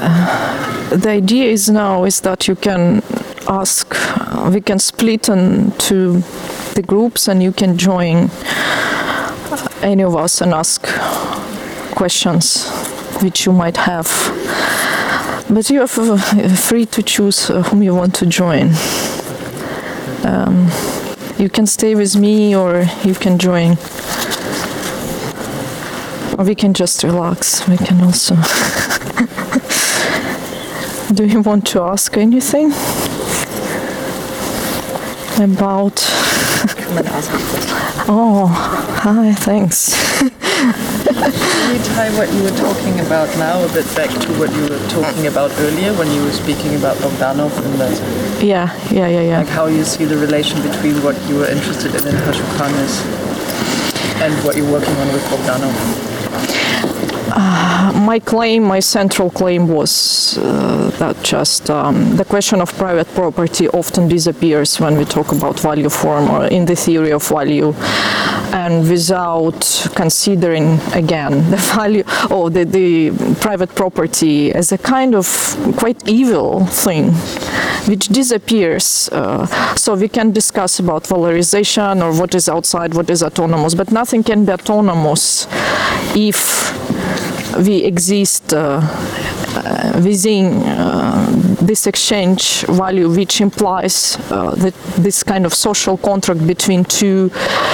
the idea is now is that you can ask, we can split into the groups and you can join any of us and ask questions which you might have. But you are free to choose whom you want to join. You can stay with me or you can join. Or we can just relax. We can also... Do you want to ask anything about... Come and ask me. Oh, hi, thanks. Can you tie what you were talking about now a bit back to what you were talking about earlier when you were speaking about Bogdanov and that? Yeah. Like how you see the relation between what you were interested in Pashukanis and what you're working on with Bogdanov? My central claim was that just the question of private property often disappears when we talk about value form or in the theory of value, and without considering again the value or the private property as a kind of quite evil thing which disappears. So we can discuss about valorization or what is outside, what is autonomous, but nothing can be autonomous if we exist within this exchange value, which implies that this kind of social contract between two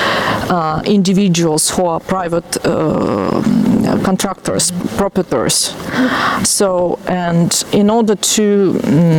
individuals who are private contractors, proprietors. So, and in order to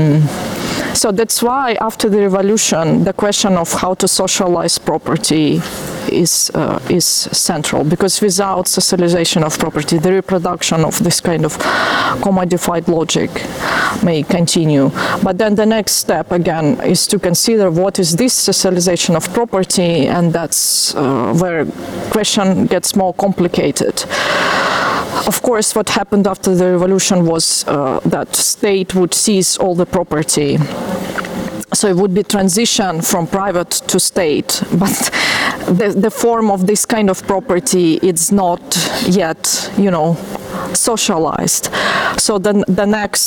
so that's why after the revolution, the question of how to socialize property is central, because without socialization of property, the reproduction of this kind of commodified logic may continue. But then the next step again is to consider what is this socialization of property, and that's where question gets more complicated. Of course, what happened after the revolution was that state would seize all the property. So it would be transition from private to state, but the form of this kind of property is not yet, socialized. So the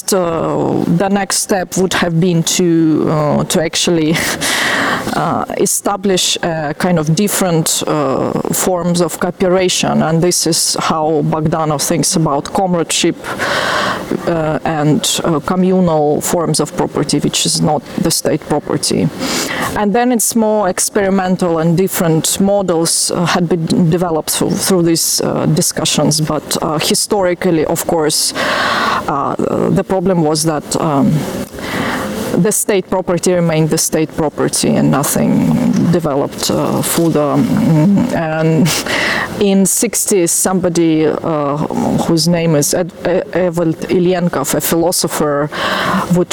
next step would have been to actually establish kind of different forms of cooperation, and this is how Bogdanov thinks about comradeship and communal forms of property, which is not the state property. And then it's more experimental, and different models had been developed through these discussions, but historically, of course, the problem was that the state property remained the state property and nothing developed further. And in 60s, somebody whose name is Evald Ilyenkov, a philosopher, would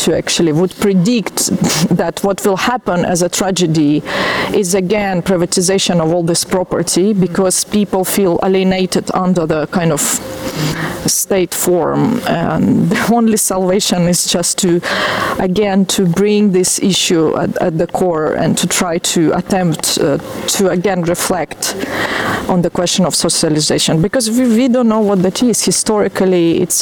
predict that what will happen as a tragedy is again privatization of all this property, because people feel alienated under the kind of state form, and the only salvation is just to bring this issue at the core and to try to attempt to again reflect on the question of socialization, because we don't know what that is. Historically, it's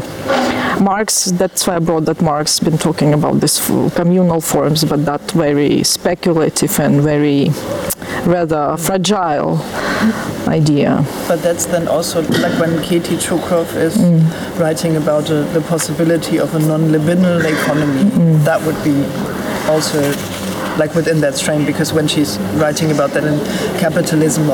Marx, that's why I brought that Marx been talking about this communal forms, but that very speculative and very rather fragile idea. But that's then also like when Katie Chukrov is writing about the possibility of a non-libidinal economy, that would be also like within that strain, because when she's writing about that in Capitalism,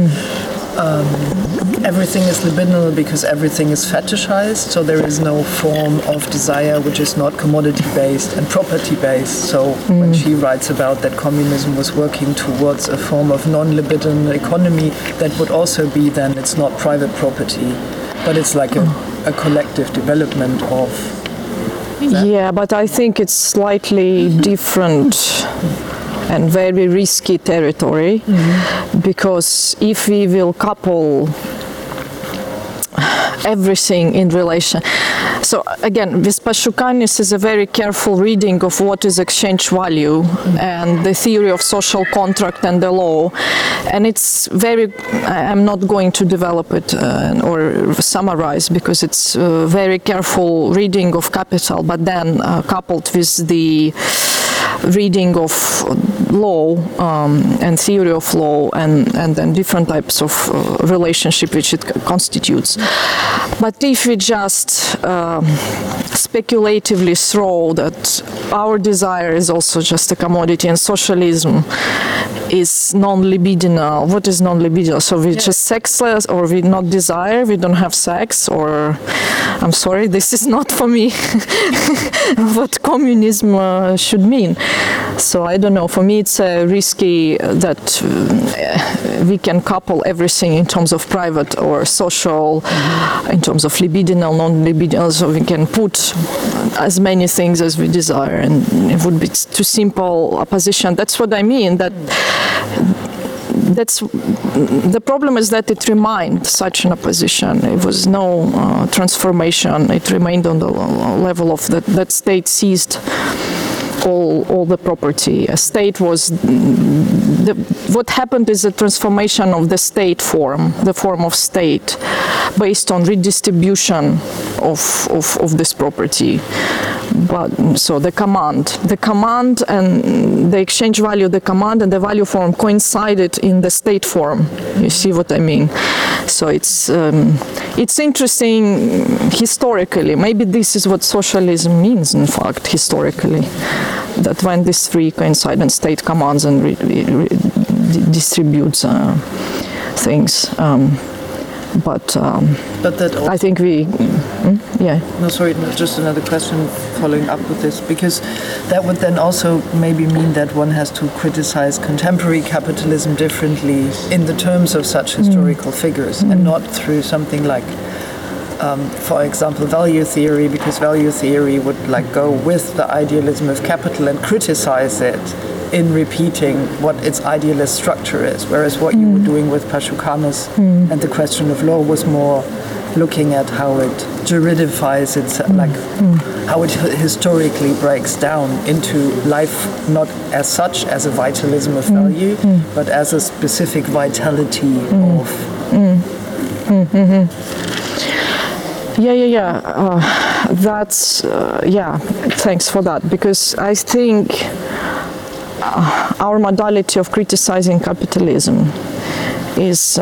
everything is libidinal because everything is fetishized, so there is no form of desire which is not commodity-based and property-based. So when she writes about that communism was working towards a form of non-libidinal economy, that would also be then it's not private property, but it's like a collective development of that. Yeah, but I think it's slightly different and very risky territory, because if we will couple everything in relation. So again, this Pashukanis is a very careful reading of what is exchange value and the theory of social contract and the law. And it's very, I'm not going to develop it or summarize because it's a very careful reading of Capital, but then coupled with the reading of law and theory of law and then different types of relationship which it constitutes. But if we just speculatively throw that our desire is also just a commodity and socialism is non-libidinal. What is non-libidinal? So we're just sexless, or we not desire, we don't have sex, or I'm sorry, this is not for me what communism should mean. So I don't know, for me it's risky that we can couple everything in terms of private or social, in terms of libidinal, non-libidinal, so we can put as many things as we desire, and it would be too simple a position. That's what I mean, that's the problem is that it remained such an opposition. It was no transformation. It remained on the level of that state seized all the property. A state was what happened is a transformation of the state form, the form of state, based on redistribution of this property. But so the command and the exchange value, the command and the value form coincided in the state form. You see what I mean? So it's interesting historically. Maybe this is what socialism means, in fact, historically, that when these three coincide and state commands and distributes things. But that also, I think we, yeah. No, sorry, no, just another question following up with this, because that would then also maybe mean that one has to criticize contemporary capitalism differently in the terms of such historical figures, and not through something like, for example, value theory, because value theory would like go with the idealism of capital and criticize it in repeating what its idealist structure is, whereas what you were doing with Pashukanis and the question of law was more looking at how it juridifies its, like how it historically breaks down into life, not as such as a vitalism of value, but as a specific vitality of. That's thanks for that, because I think our modality of criticizing capitalism is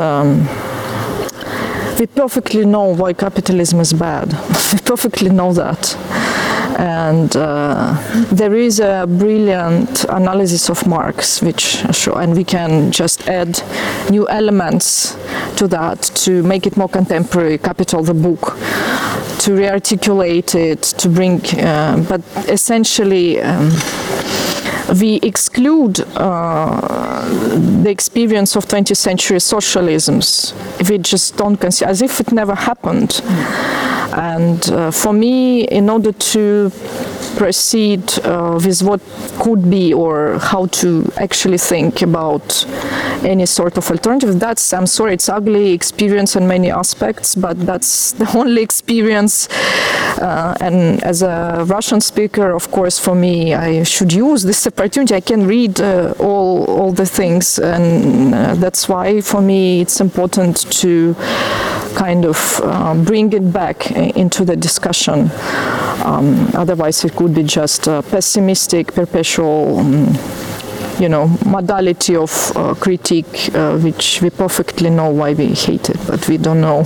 we perfectly know why capitalism is bad. We perfectly know that. And there is a brilliant analysis of Marx, which show, and we can just add new elements to that to make it more contemporary. Capital, the book, to re-articulate it, to bring, but essentially we exclude the experience of 20th century socialisms. We just don't consider, as if it never happened. And for me, in order to proceed with what could be or how to actually think about any sort of alternative, that's, I'm sorry, it's ugly experience in many aspects, but that's the only experience. And as a Russian speaker, of course, for me, I should use this opportunity. I can read all the things, and that's why for me it's important to kind of bring it back into the discussion. Otherwise it could be just a pessimistic, perpetual modality of critique, which we perfectly know why we hate it, but we don't know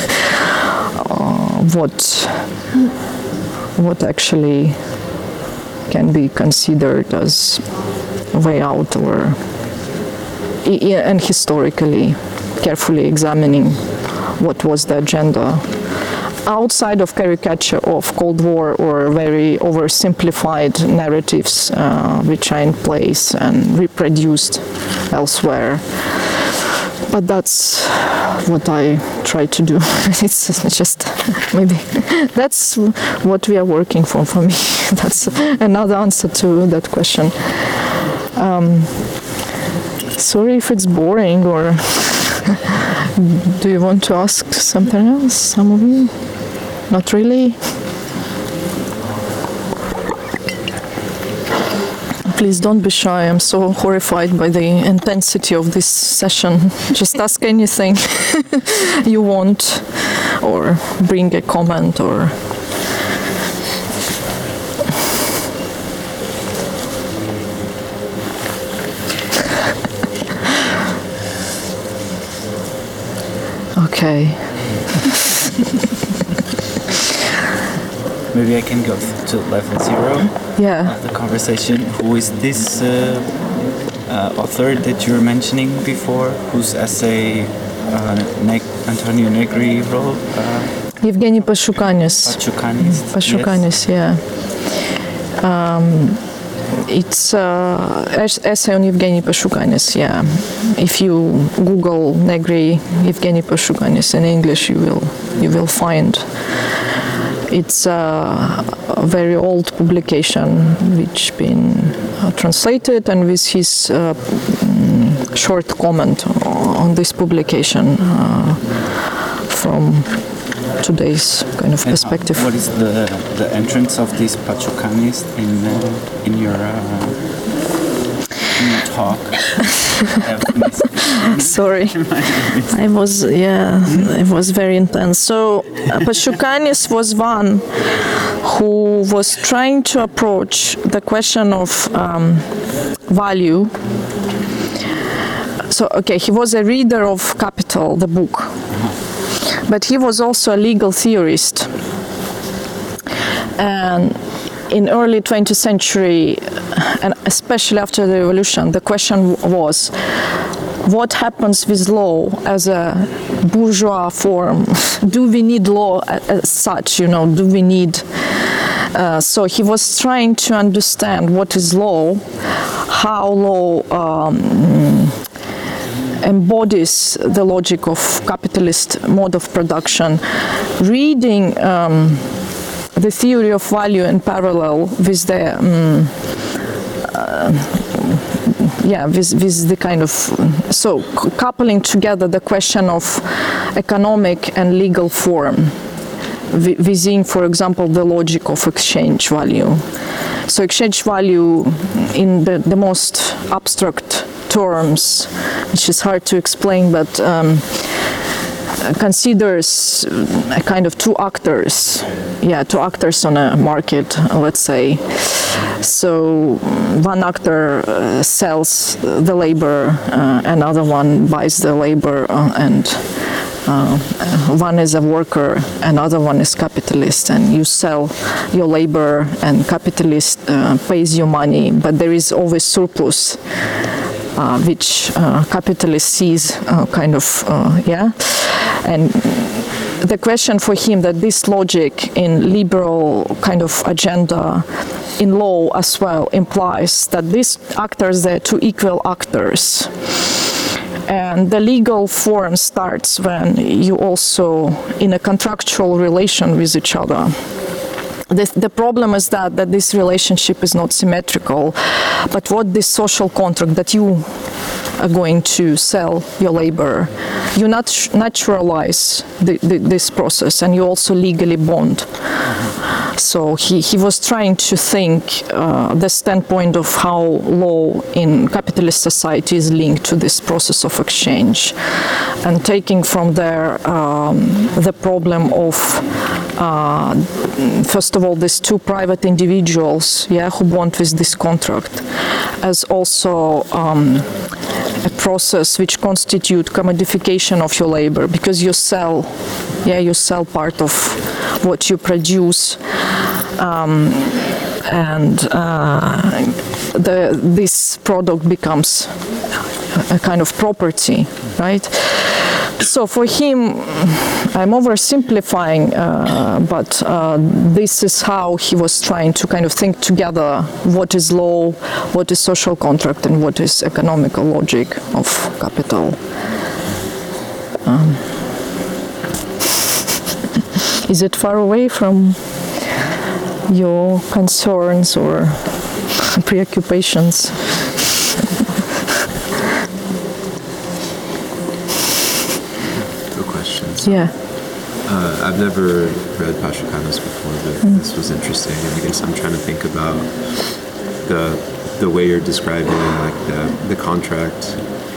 what actually can be considered as a way out, or and historically carefully examining what was the agenda outside of caricature of Cold War or very oversimplified narratives which are in place and reproduced elsewhere. But that's what I try to do. It's just maybe that's what we are working for me. That's another answer to that question. Sorry if it's boring or Do you want to ask something else, some of you? Not really? Please don't be shy. I'm so horrified by the intensity of this session. Just ask anything you want, or bring a comment, or... Okay. Maybe I can go to level 0 Yeah. of the conversation. Who is this author that you were mentioning before, whose essay Antonio Negri wrote? Evgeny Pashukanis. Pashukanis. Pashukanis, yeah. It's essay on Evgeny Pashukanis, yeah. If you Google Negri Evgeny Pashukanis in English, you will find. It's a very old publication which been translated, and with his short comment on this publication from today's kind of perspective. What is the entrance of these Pashukanis in your talk? Sorry, it was very intense. So Pashukanis was one who was trying to approach the question of value. So, okay, he was a reader of Capital, the book, but he was also a legal theorist. And in early 20th century, and especially after the revolution, the question was, what happens with law as a bourgeois form? Do we need law as such, do we need... so he was trying to understand what is law, how law embodies the logic of capitalist mode of production, reading the theory of value in parallel with the with the kind of so coupling together the question of economic and legal form within, for example, the logic of exchange value. So exchange value in the most abstract terms, which is hard to explain, but considers a kind of two actors on a market, let's say. So one actor sells the labor, another one buys the labor, and one is a worker, another one is capitalist, and you sell your labor and capitalist pays you money, but there is always surplus which capitalist sees and the question for him that this logic in liberal kind of agenda in law as well implies that these actors, they're two equal actors. And the legal form starts when you also in a contractual relation with each other. The problem is that this relationship is not symmetrical, but what this social contract that you are going to sell your labor, you naturalize this process, and you also legally bond. So he was trying to think the standpoint of how law in capitalist society is linked to this process of exchange, and taking from there the problem of first of all these two private individuals, who bond with this contract, as also a process which constitute commodification of your labor, because you sell part of what you produce, and this product becomes a kind of property, right? So for him, I'm oversimplifying, but this is how he was trying to kind of think together what is law, what is social contract, and what is economical logic of capital. Is it far away from your concerns or preoccupations? Yeah. I've never read Pashukanos before, but this was interesting. And I guess I'm trying to think about the way you're describing like the contract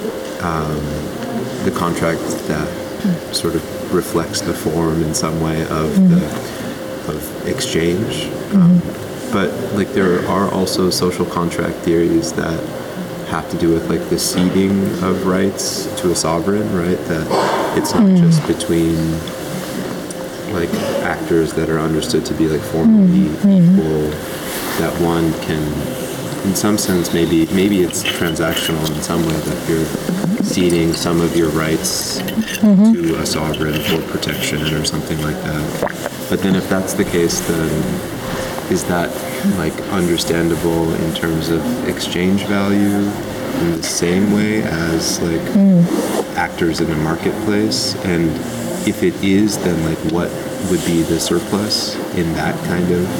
that sort of reflects the form in some way of of exchange. But like there are also social contract theories that have to do with like the ceding of rights to a sovereign, right? That it's not just between like actors that are understood to be like formally equal, that one can, in some sense, maybe it's transactional in some way, that you're ceding some of your rights to a sovereign for protection or something like that. But then if that's the case, then is that like understandable in terms of exchange value in the same way as like actors in a marketplace? And if it is, then like what would be the surplus in that kind of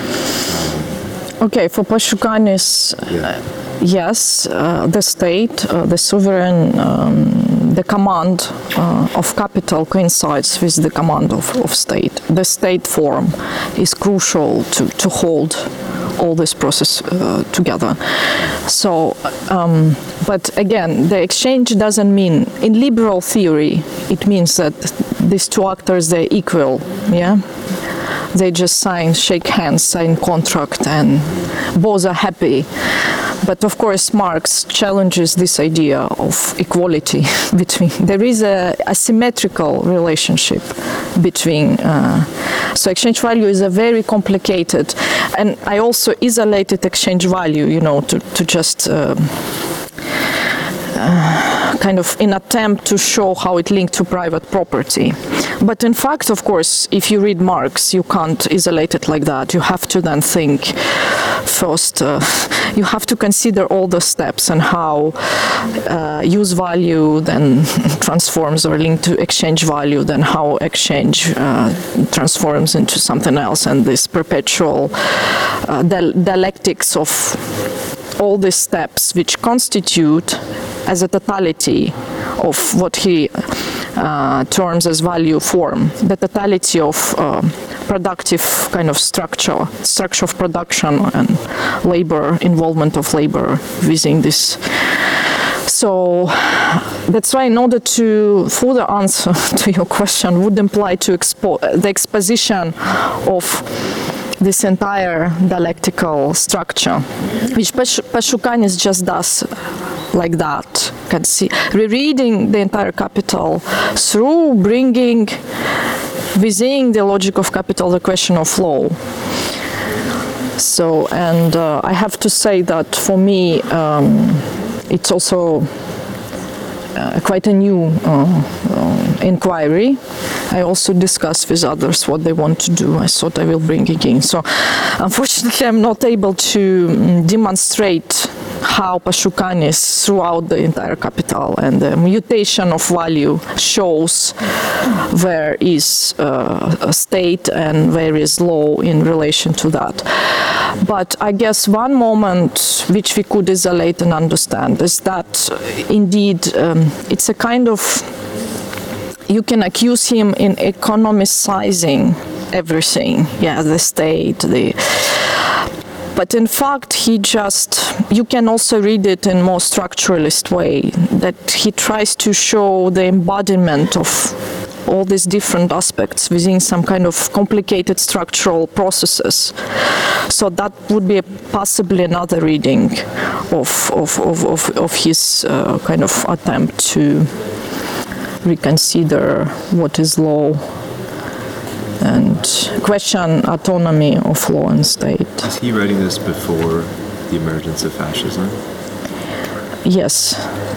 Okay, for Pashukanis, yes, the state, the sovereign, the command of capital coincides with the command of state. The state form is crucial to hold all this process together. So, but again, the exchange doesn't mean, in liberal theory, it means that these two actors, they're equal, yeah? They just shake hands, sign contract, and both are happy. But of course, Marx challenges this idea of equality between. There is a asymmetrical relationship between. So exchange value is a very complicated, and I also isolated exchange value, to just. Kind of in attempt to show how it linked to private property. But in fact, of course, if you read Marx, you can't isolate it like that. You have to then think first, you have to consider all the steps and how use value then transforms or linked to exchange value, then how exchange transforms into something else, and this perpetual dialectics of all these steps which constitute as a totality of what he terms as value form, the totality of productive kind of structure of production and labor, involvement of labor within this. So that's why in order to further answer to your question would imply to the exposition of this entire dialectical structure, which Pashukanis just does like that. You can see, rereading the entire Capital through bringing within the logic of Capital the question of law. So, and I have to say that for me, it's also quite a new inquiry. I also discussed with others what they want to do. I thought I will bring it in. So unfortunately, I'm not able to demonstrate how Pashukanis throughout the entire Capital and the mutation of value shows where is a state and where is law in relation to that. But I guess one moment which we could isolate and understand is that indeed it's a kind of, you can accuse him in economicizing everything, the state, but in fact he just, you can also read it in more structuralist way, that he tries to show the embodiment of all these different aspects within some kind of complicated structural processes. So that would be possibly another reading of his kind of attempt to reconsider what is law and question autonomy of law and state. Is he writing this before the emergence of fascism? Yes.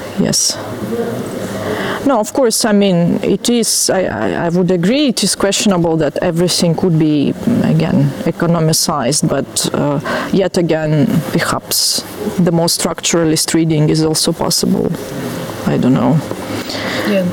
No, of course, I mean, it is, I would agree, it is questionable that everything could be, again, economicized, but yet again, perhaps the more structuralist reading is also possible. I don't know. Yeah.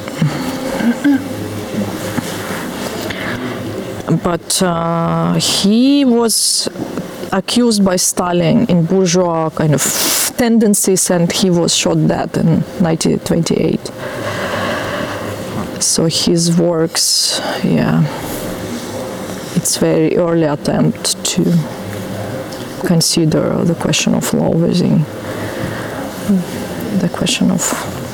But he was accused by Stalin in bourgeois kind of tendencies, and he was shot dead in 1928. So his works, yeah, it's very early attempt to consider the question of law within the question of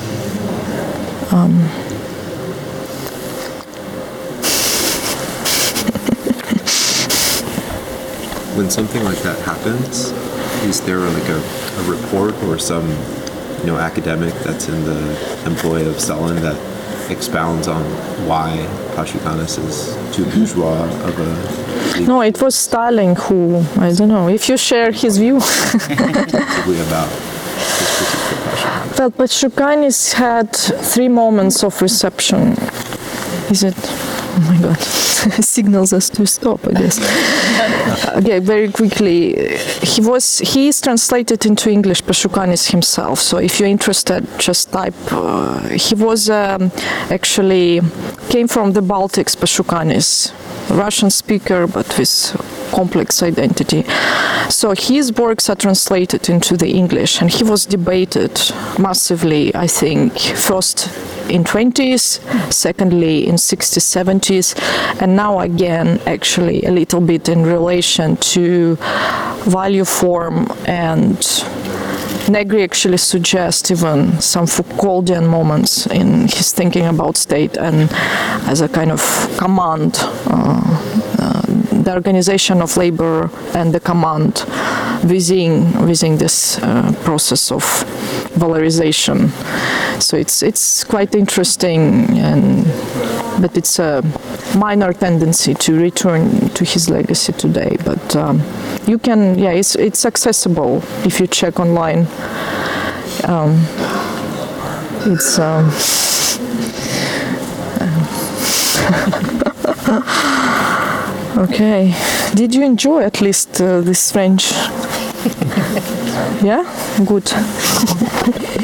When something like that happens, is there like a report or some academic that's in the employ of Stalin that expounds on why Pashukanis is too bourgeois of a no, it was Stalin who, I don't know, if you share his view. specifically about this particular Pashukanis? Well, Pashukanis had 3 moments of reception. Is it? Oh my God, signals us to stop, I guess. Okay, very quickly. He is translated into English, Pashukanis himself. So if you're interested, just type. He was actually came from the Baltics, Pashukanis, Russian speaker, but with complex identity. So his works are translated into the English, and he was debated massively, I think, first in 20s, secondly in 60s, 70s, and now again actually a little bit in relation to value form, and Negri actually suggests even some Foucauldian moments in his thinking about state and as a kind of command, the organization of labor and the command within this process of valorization. So it's quite interesting, but it's a minor tendency to return to his legacy today. But you can, it's accessible if you check online. It's okay. Did you enjoy at least this French? Yeah, good.